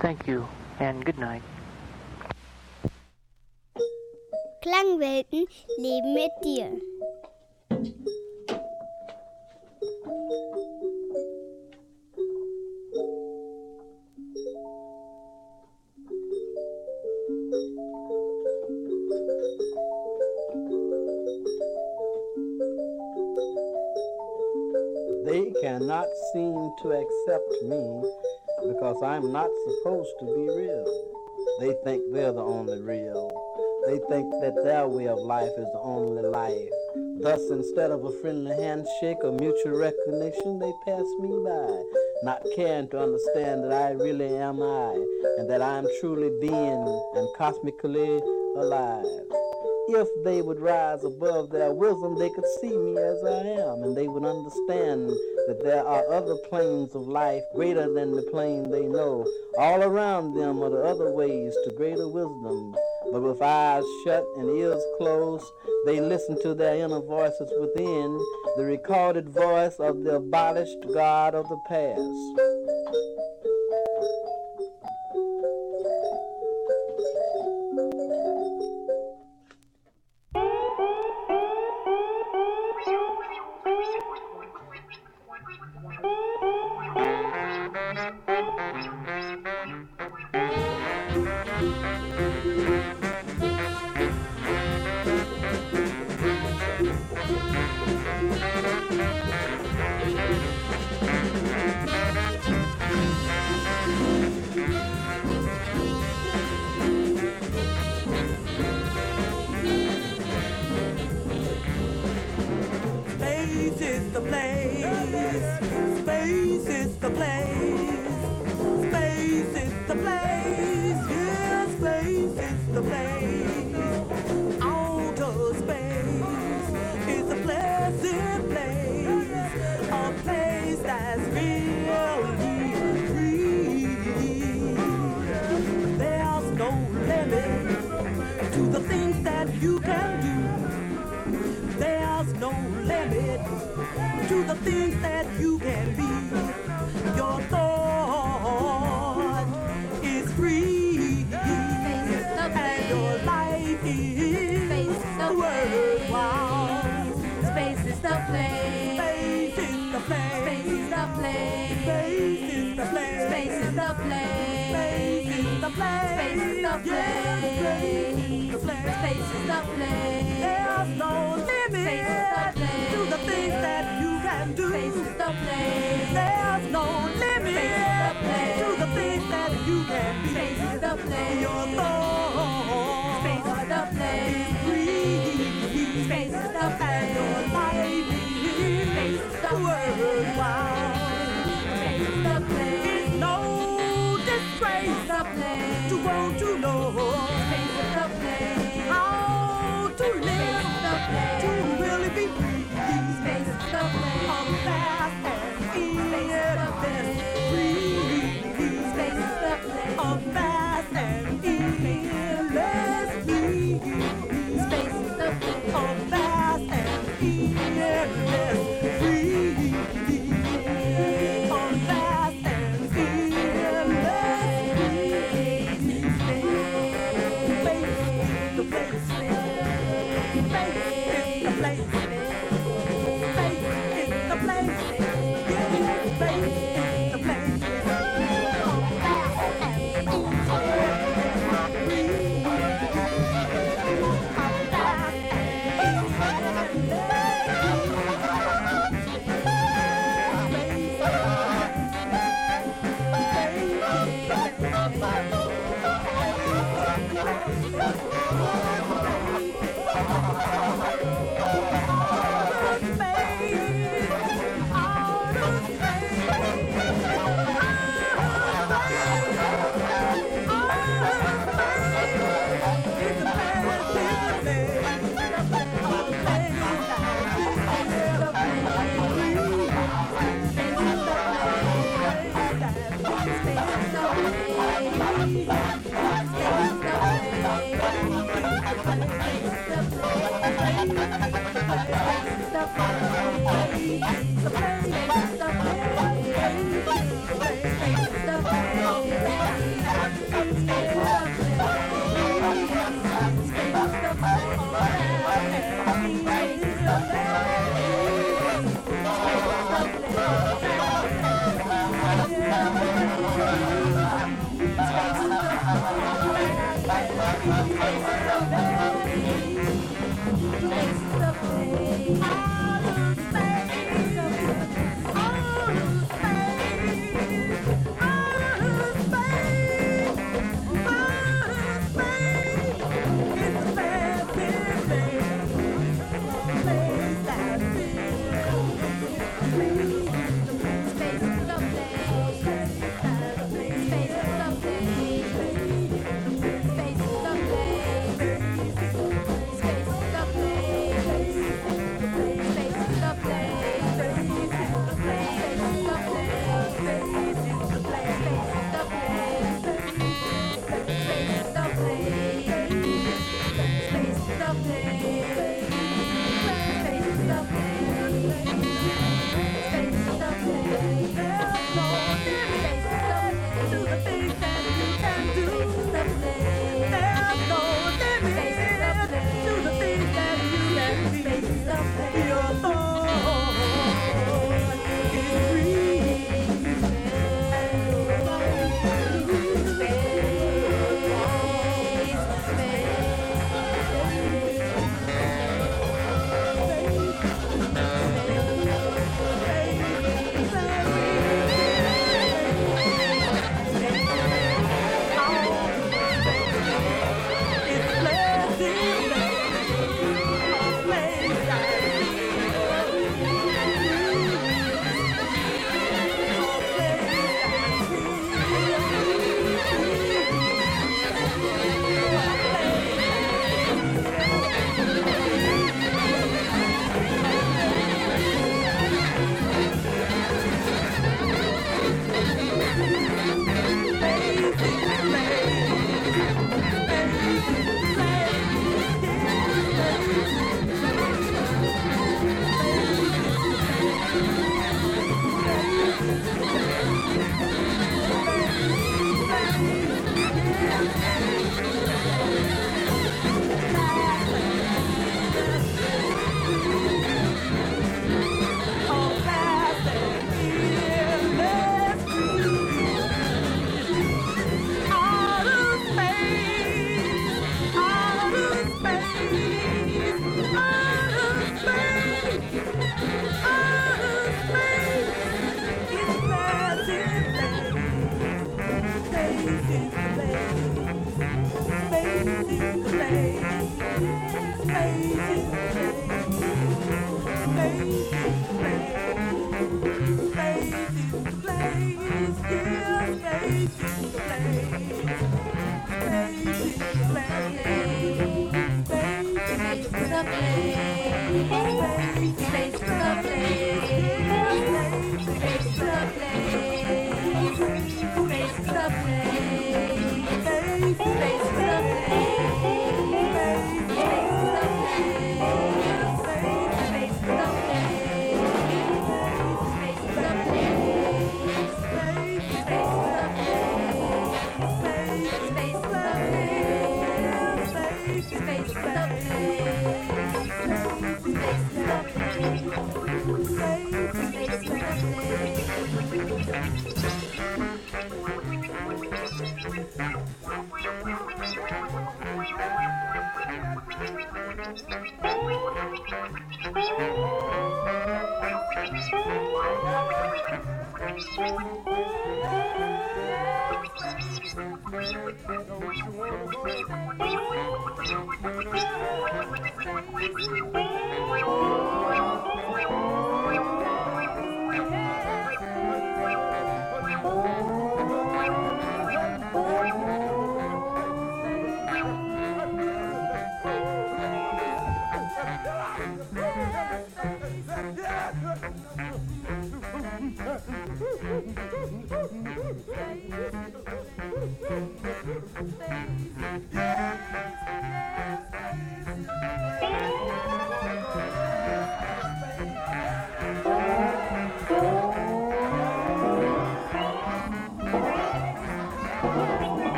Thank you and good night. Klangwelten leben mit dir. They cannot seem to accept me because I'm not supposed to be real. They think they're the only real. They think that their way of life is the only life. Thus, instead of a friendly handshake or mutual recognition, they pass me by, not caring to understand that I really am I, and that I'm truly being and cosmically alive. If they would rise above their wisdom, they could see me as I am, and they would understand that there are other planes of life greater than the plane they know. All around them are the other ways to greater wisdom. But with eyes shut and ears closed, they listen to their inner voices within, the recorded voice of the abolished God of the past. To really be free. Space is the place.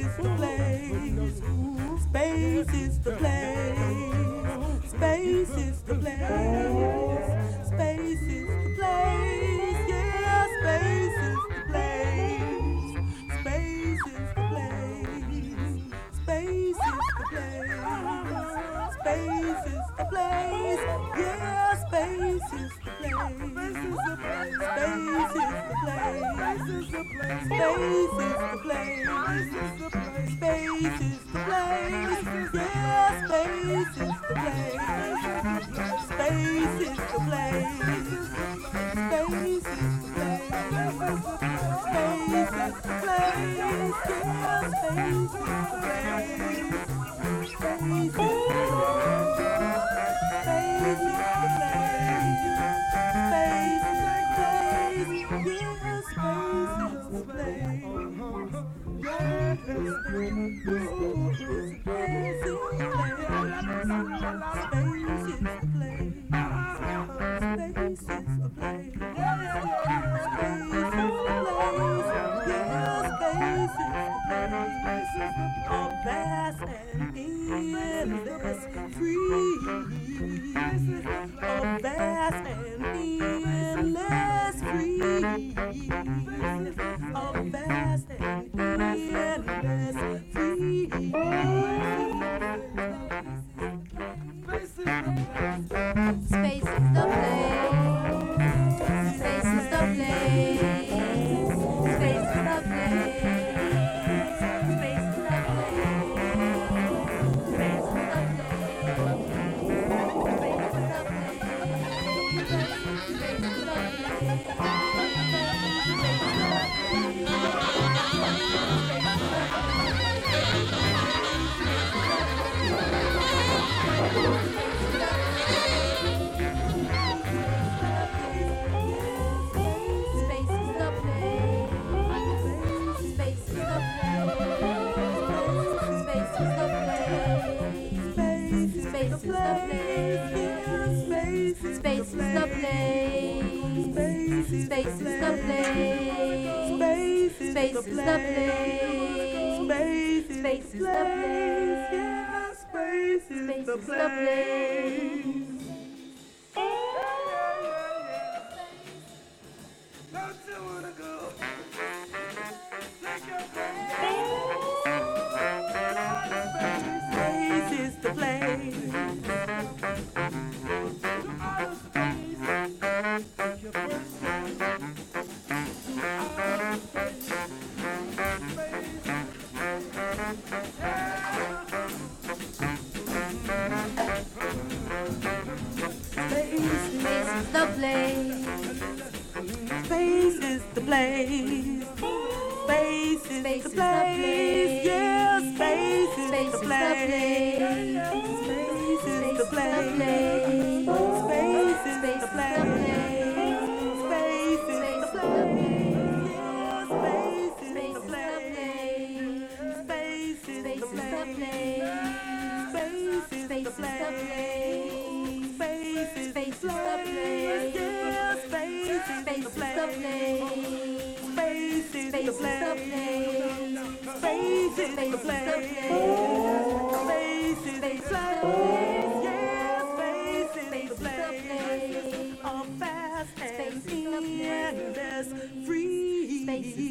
the place. Space is the place. Space is the place. Space is the place. Yeah, space is the place. Space is the place. Space is the place. Space is the place. Yeah, space is the place. Space is the place. Space is the place. Space is the place. Space is the place. Yeah, space is the place. Space is the place. Space is the place. Space is the place. Yeah, space is the place. Space is the vast and endless free. A vast and endless free. A vast and endless free. Space is the place. Space is the place. Space is the place. Space is the place. Space is the place. Space is the place. Space is the place. Space is the place. Yeah, space is the place. Don't you wanna go? Take your place. Space is the place. Space is the place. Space is the place. Yeah, space is the place. Space is the place. Space is the place. Space is the place. Yeah, space is the place. Space is the place. Space is the place. Space is the place. Yeah, space is the place. Space is the place. Space is the place. Space is the place. Yeah, space is the place. Of vast and endless free.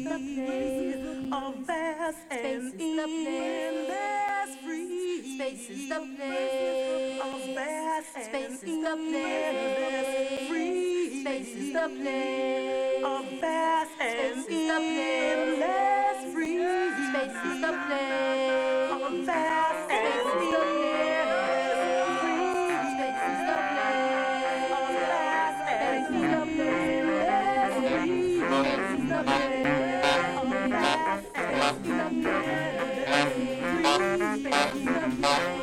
Of vast and endless free. Space is the place. Of vast and endless free. Space is the place. Of vast and endless free. Space is the place. Of vast and endless free. Space is the place. Of vast and endless free. Space is the place. Of vast and endless free. Space is the place.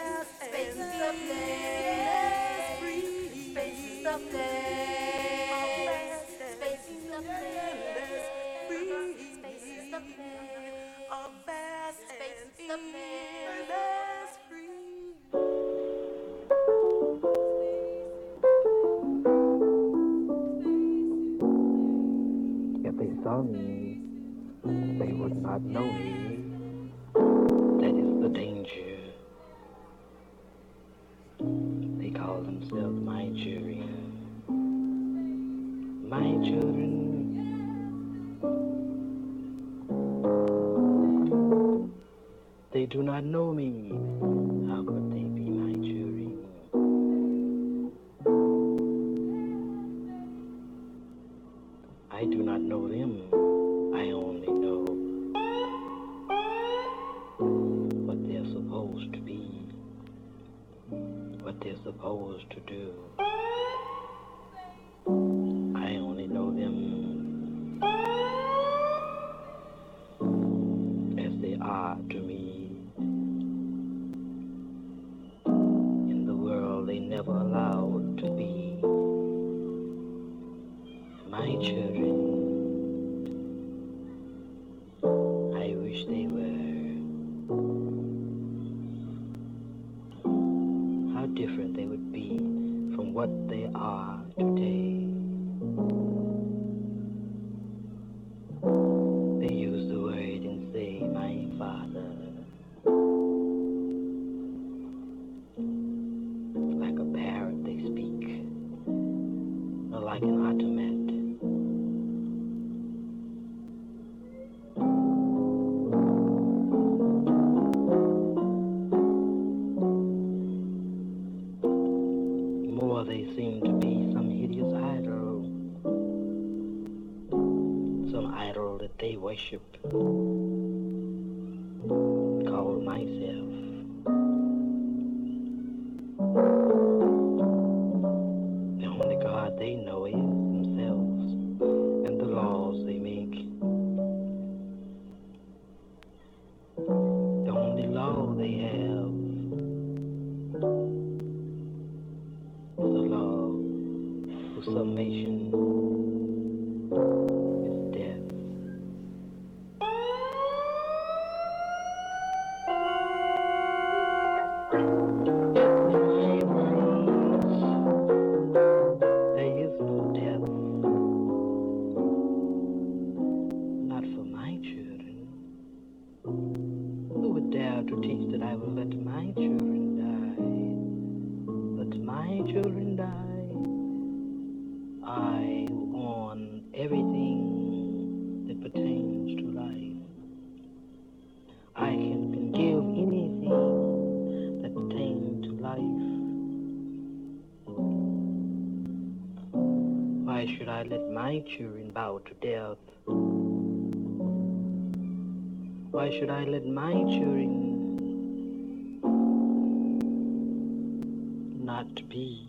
Space is the place. Space is the place. Space is the place. Space is the place. Space is the place. If they saw me, they would not know me. That is the danger. They call themselves my children. My children. They do not know me. How could they be my children? I do not know them. I only know what they're supposed to be, what they're supposed to do. I only know them as they are to me. In the world they never allowed to be. My children, I wish they were. How different they would be from what they are today. They use the word and say, my father. Like a parrot they speak, or like an automat. They seem to be some hideous idol, some idol that they worship, called myself. The only God they know is themselves and the laws they make. The only law they have summation is death. There is no death, not for my children. Who would dare to teach that I will let my children die? Let my children die. I own everything that pertains to life. I can give anything that pertains to life. Why should I let my children bow to death? Why should I let my children not be?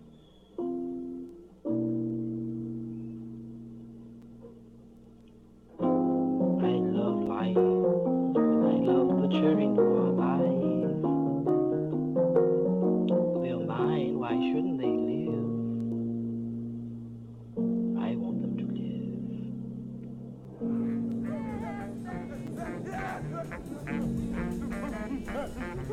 Children who are alive, they're mine. Why shouldn't they live? I want them to live.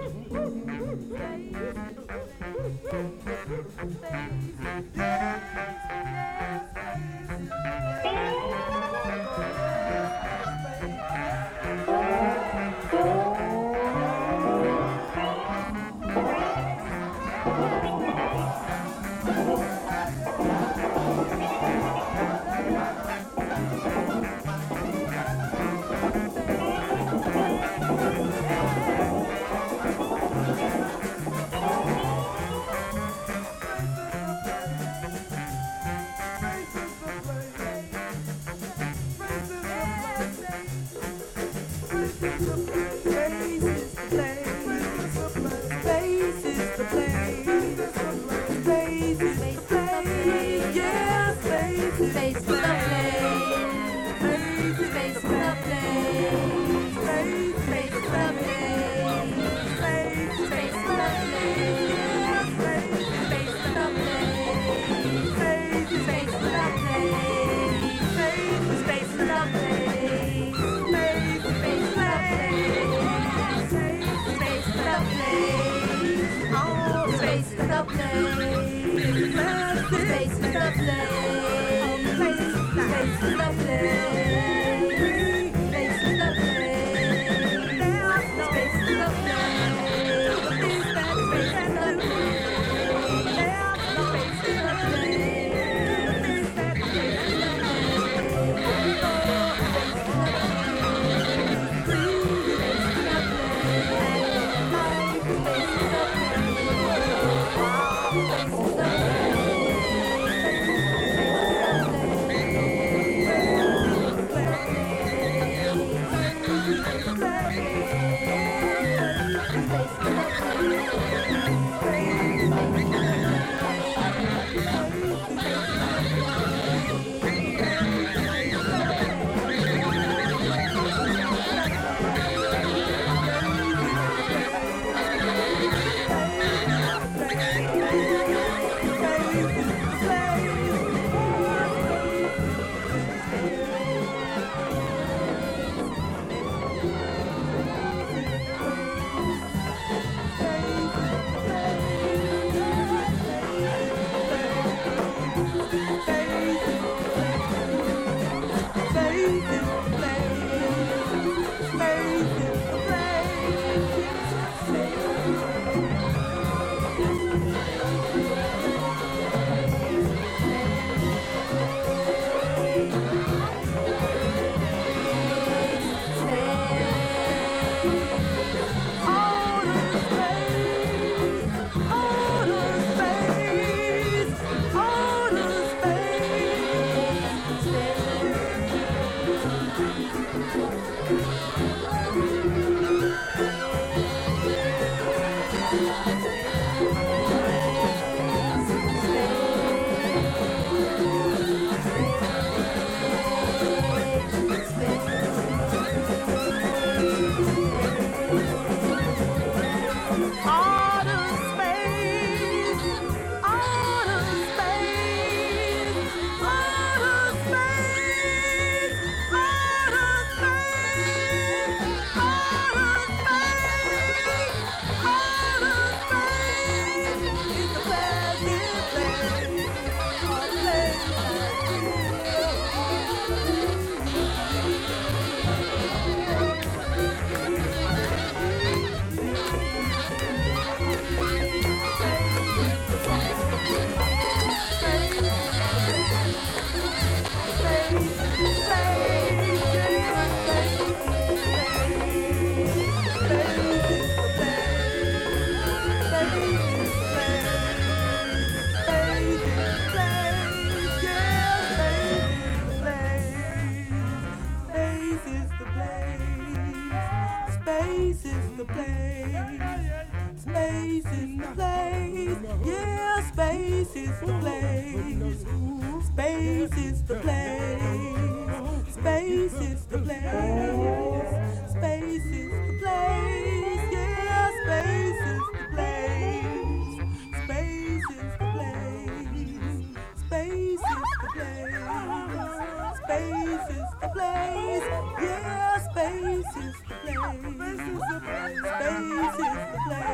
Space is the place.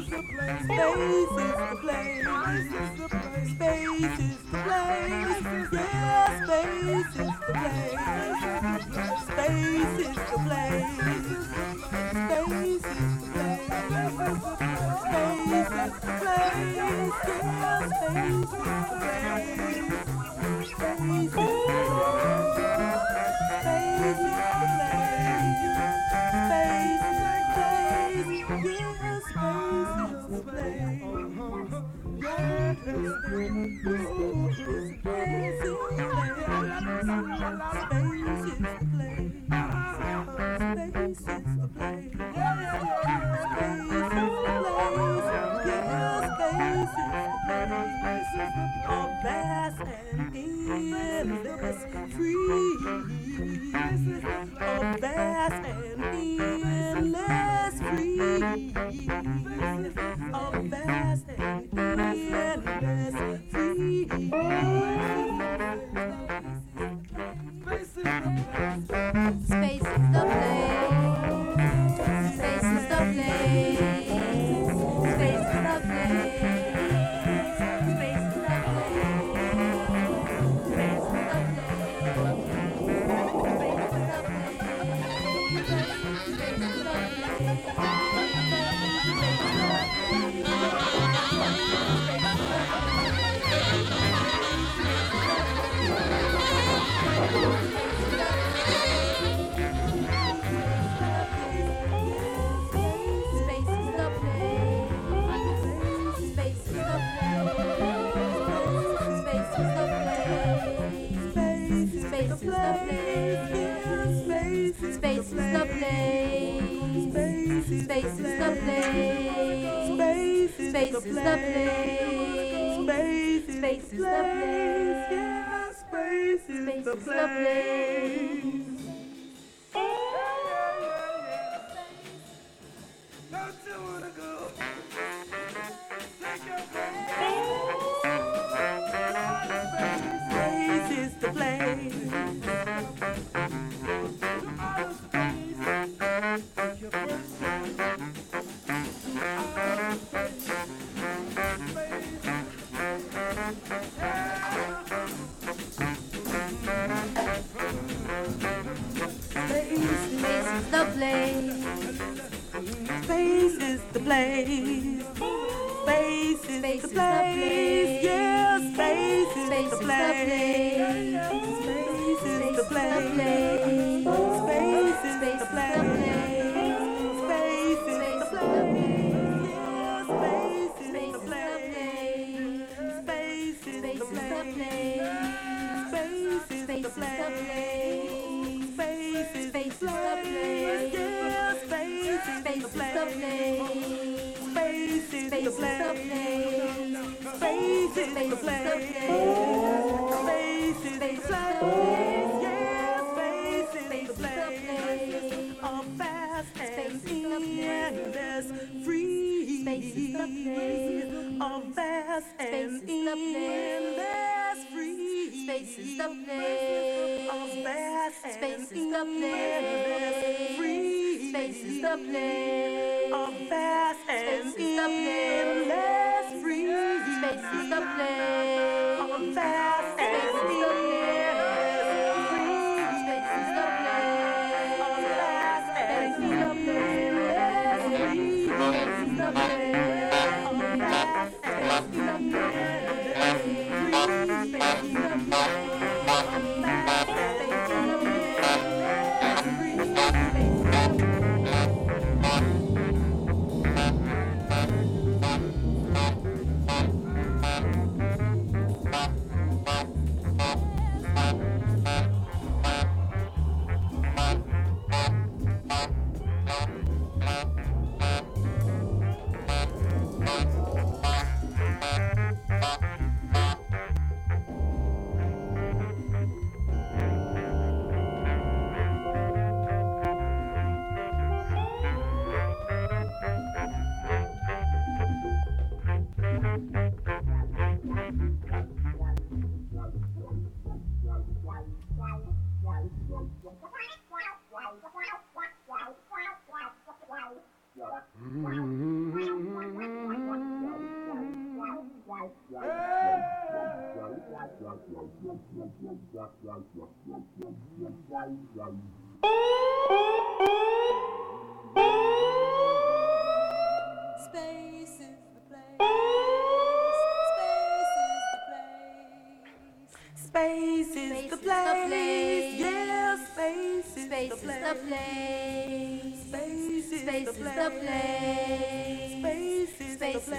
Space is the place. Space is the place. Yeah, space is the place. Space is the place. Space is the place. Space is the place. Yeah, space is the place. Space is the Space is the place. Space is the place. Yeah, space is the place. Space is the place. Space is the place. Space is the place. Space is the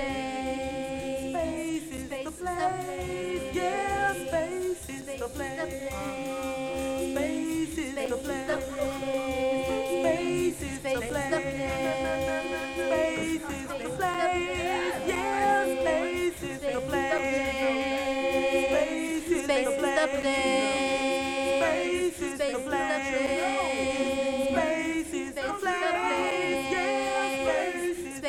place. Yeah, space is the place. Space is the place. Space is the place. Space is the place. Yeah, space is the place. Space is the place. Space is the place. Space is the place. Yeah, space is the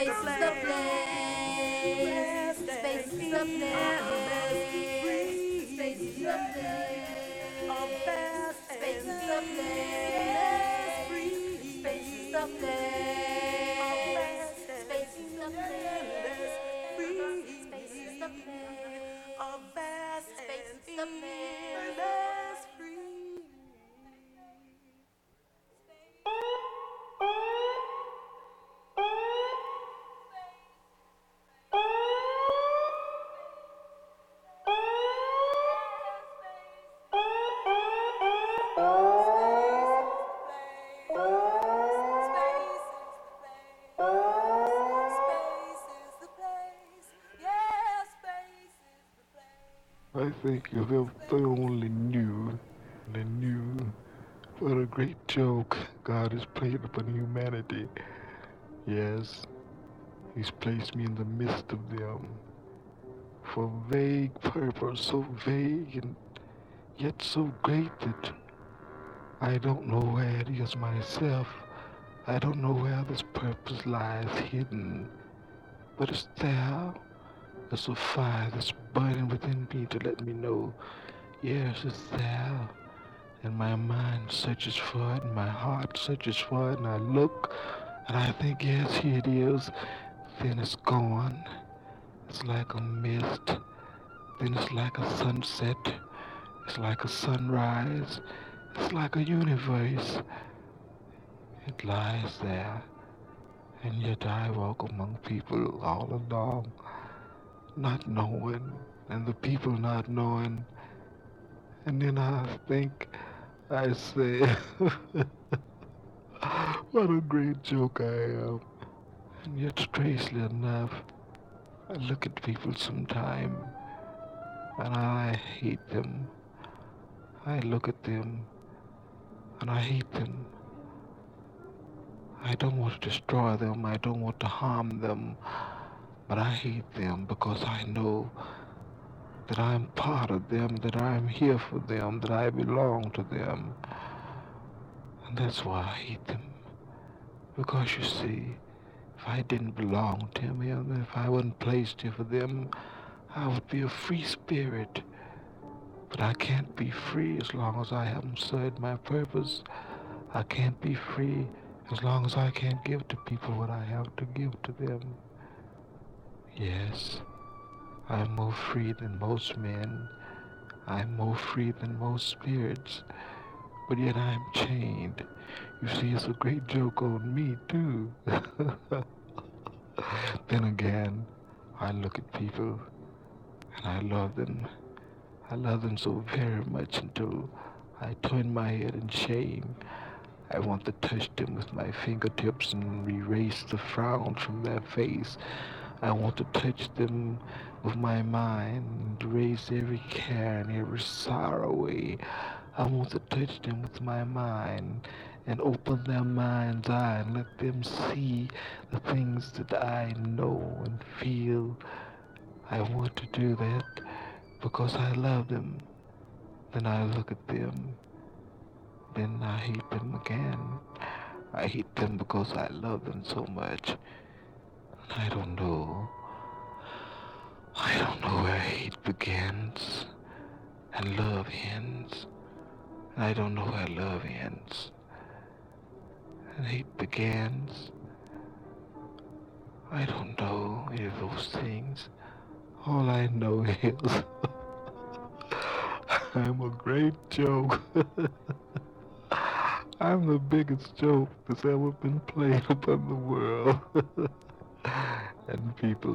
place. Space is the place. Space is the place. Space is the place. Of fast space is the place. Space is the place. Space is the place. Space is the place. Of vast space is the place. Free. I think if they only knew, what a great joke God has played upon humanity. Yes, He's placed me in the midst of them for vague purpose, so vague and yet so great that I don't know where it is myself. I don't know where this purpose lies hidden, but it's there. There's a fire that's burning within me to let me know, yes, it's there. And my mind searches for it, and my heart searches for it, and I look, and I think, yes, here it is. Then it's gone. It's like a mist. Then it's like a sunset. It's like a sunrise. It's like a universe. It lies there. And yet I walk among people all along, not knowing, and the people not knowing. And then I think, I say, what a great joke I am. And yet, strangely enough, I look at people sometime, and I hate them. I look at them, and I hate them. I don't want to destroy them, I don't want to harm them, but I hate them because I know that I'm part of them, that I'm here for them, that I belong to them. And that's why I hate them. Because you see, if I didn't belong to them, if I wasn't placed here for them, I would be a free spirit. But I can't be free as long as I haven't served my purpose. I can't be free as long as I can't give to people what I have to give to them. Yes, I'm more free than most men. I'm more free than most spirits. But yet I'm chained. You see, it's a great joke on me, too. Then again, I look at people, and I love them. I love them so very much until I turn my head in shame. I want to touch them with my fingertips and erase the frown from their face. I want to touch them with my mind and erase every care and every sorrow away. I want to touch them with my mind and open their mind's eye and let them see the things that I know and feel. I want to do that because I love them. Then I look at them. Then I hate them again. I hate them because I love them so much. I don't know. I don't know where hate begins and love ends. And I don't know where love ends and hate begins. I don't know any of those things. All I know is I'm a great joke. I'm the biggest joke that's ever been played upon the world. And people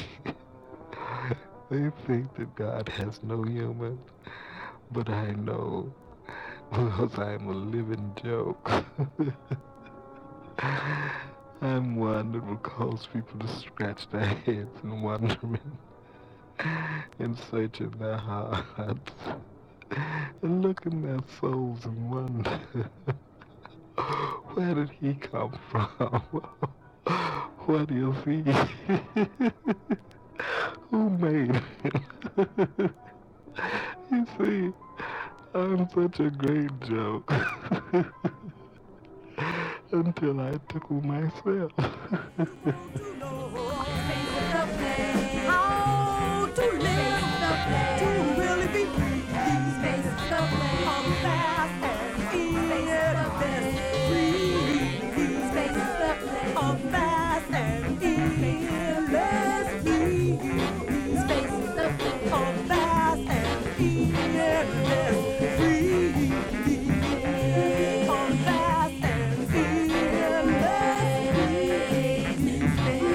they think that God has no humor, but I know, because I'm a living joke. I'm one that will cause people to scratch their heads and wondering and searching their hearts and look in their souls and wonder, where did he come from? What is he? Who made him? You see, I'm such a great joke. Until I tickle myself. How to live, to really be free. How fast and easy, free. How fast and easy, let's be. How fast and easy, let's free. How fast and easy, let's be.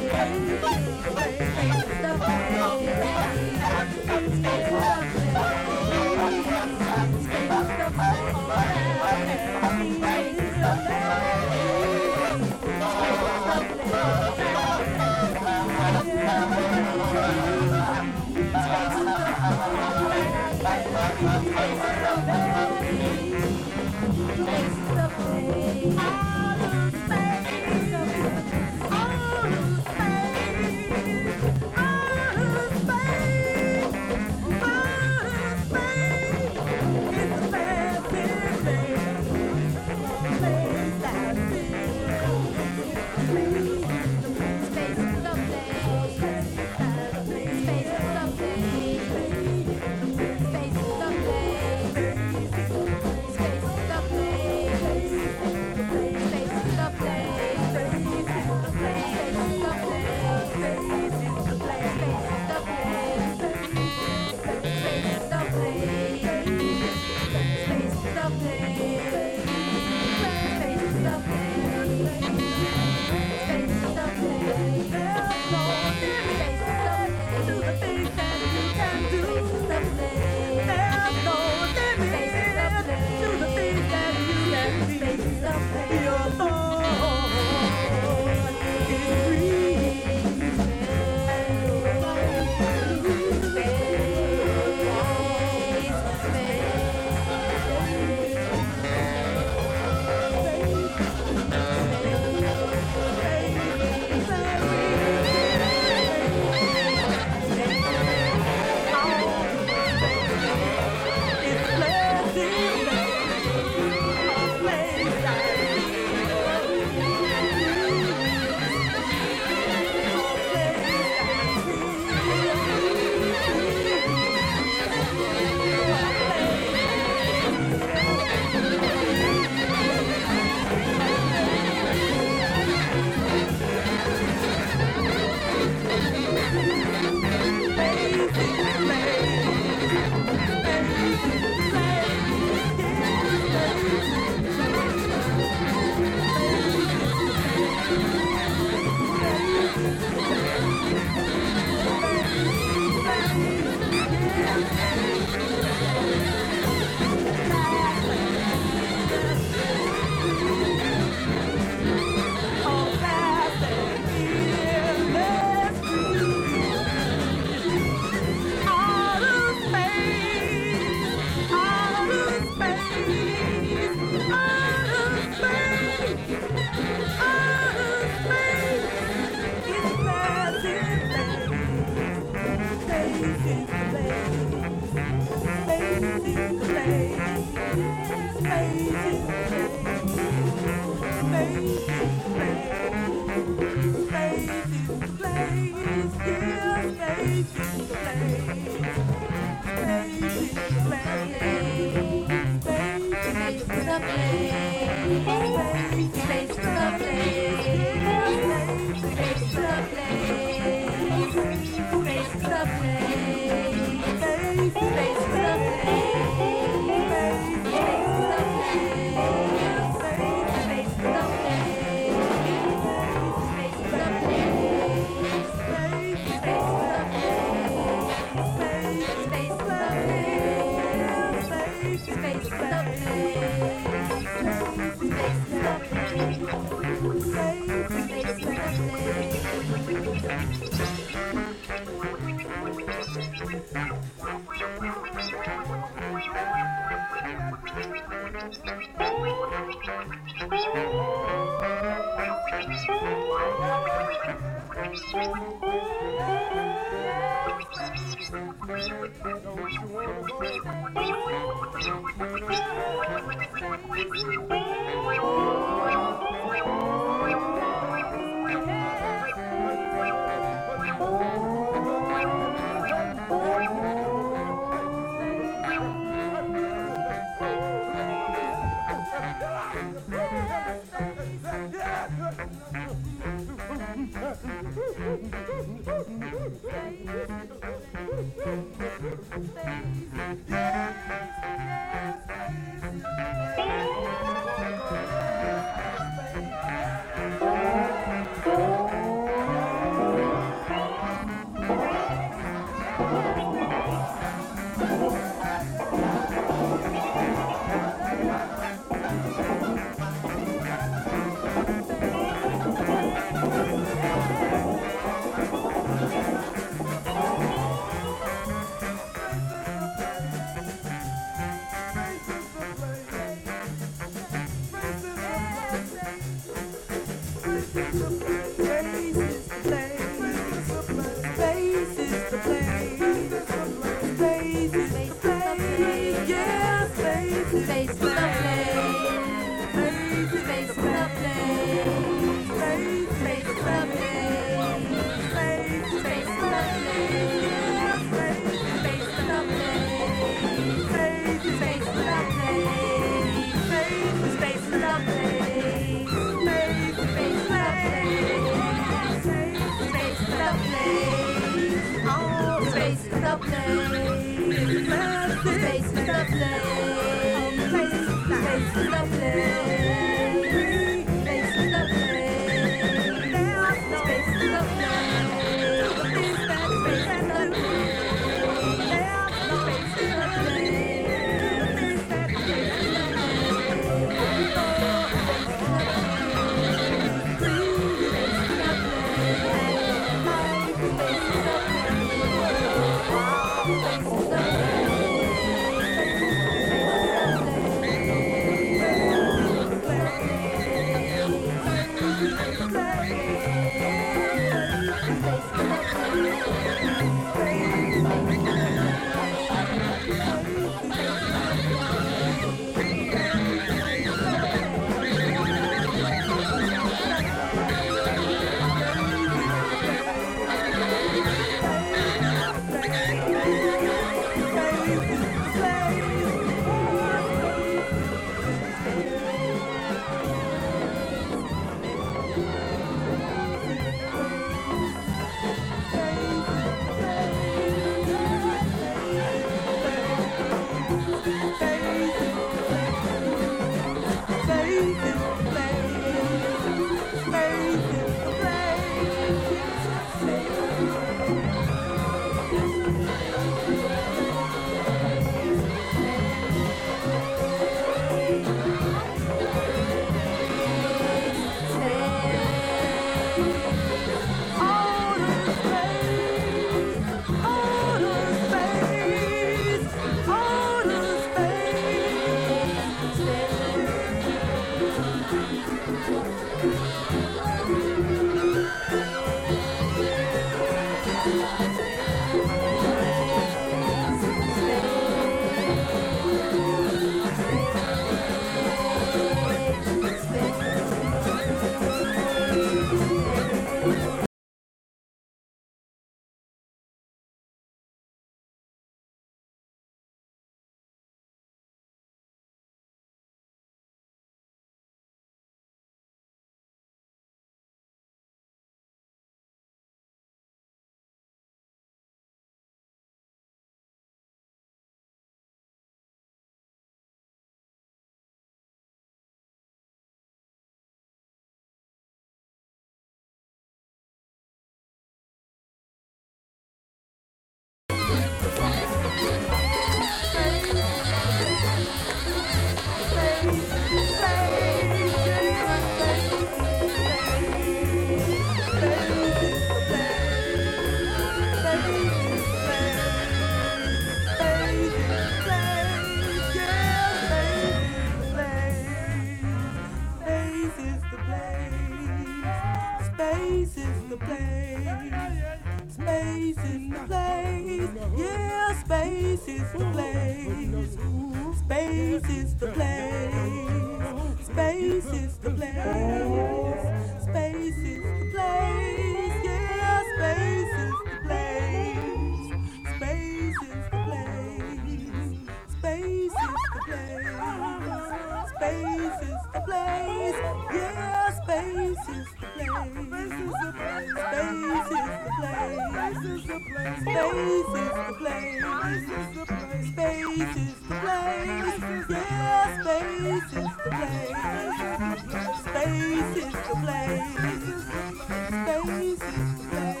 Space is the place. Space is the place. Yeah, space is the place. Space is the place. Space is the place. Space is the place. Yeah, space is the place. Space is the place. Space is the place. Space is the place. Yeah, space is the place. Space is the place. Space is the place. Space is the place. Space is the place. Space is the place. Yeah, space is the place. Space is the place. Space is the place.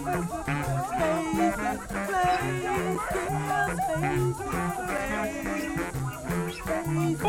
Space is the place. Yeah, space is the place. Space is the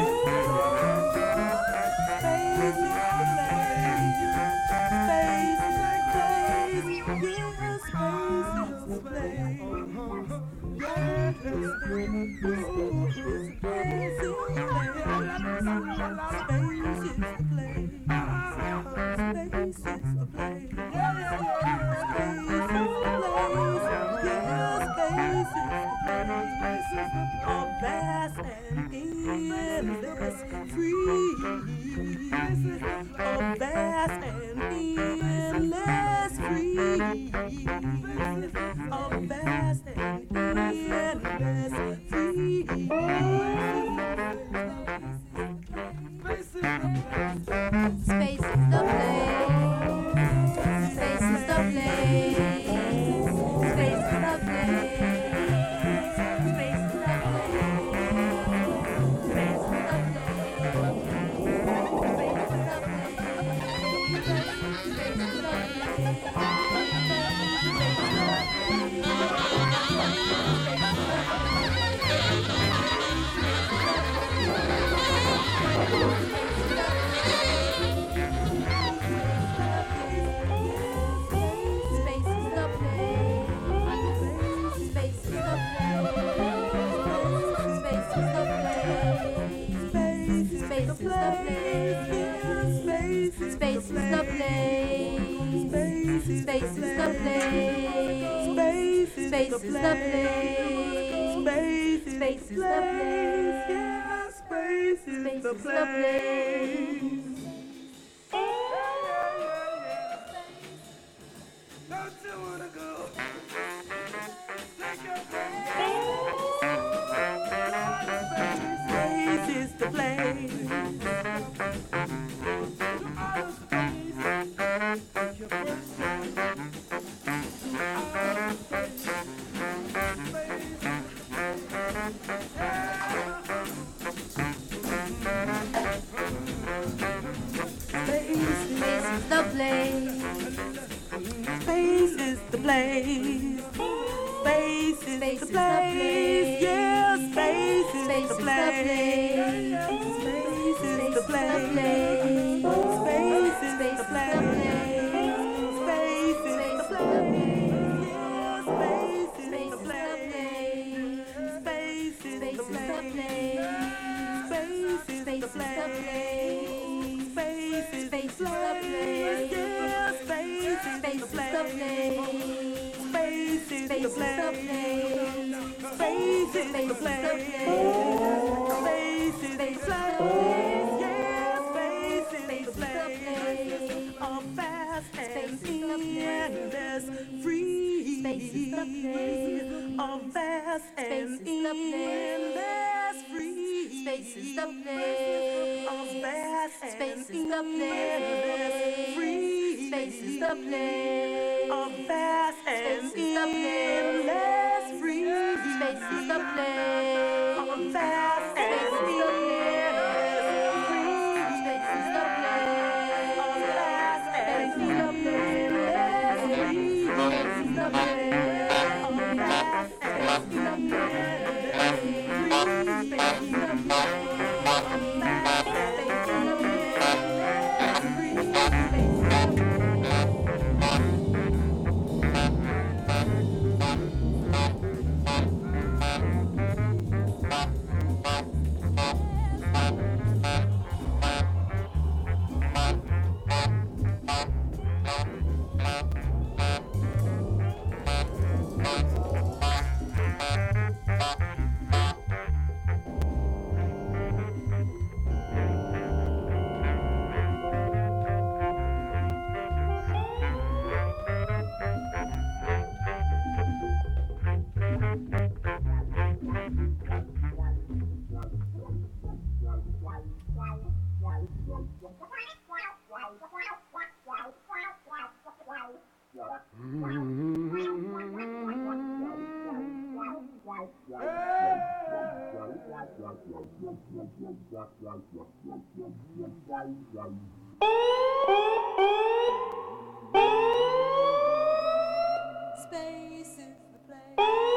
Space is the place.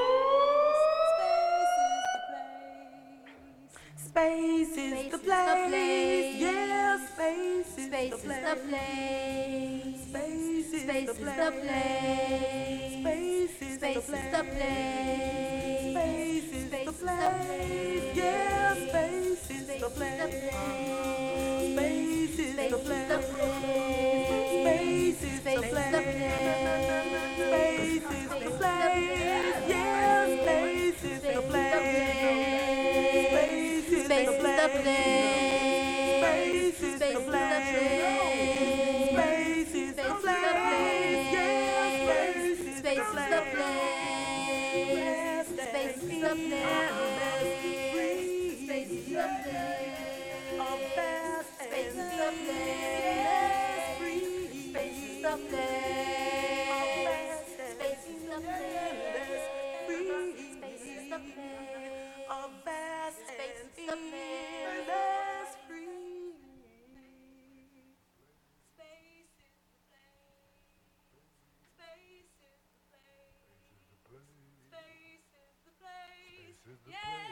Space is the place. Yeah, space is the place. Space is the place. Space is the place. Space is the place. Space is the place. Yeah, space is the place. Space is the place. Space is the place. Space is the place. Yeah, space is the place. Space is the place. Space is the place. Space is the place. Yeah, space is the place. Space is the place. Space is the place. Space is the place. Space is the yeah.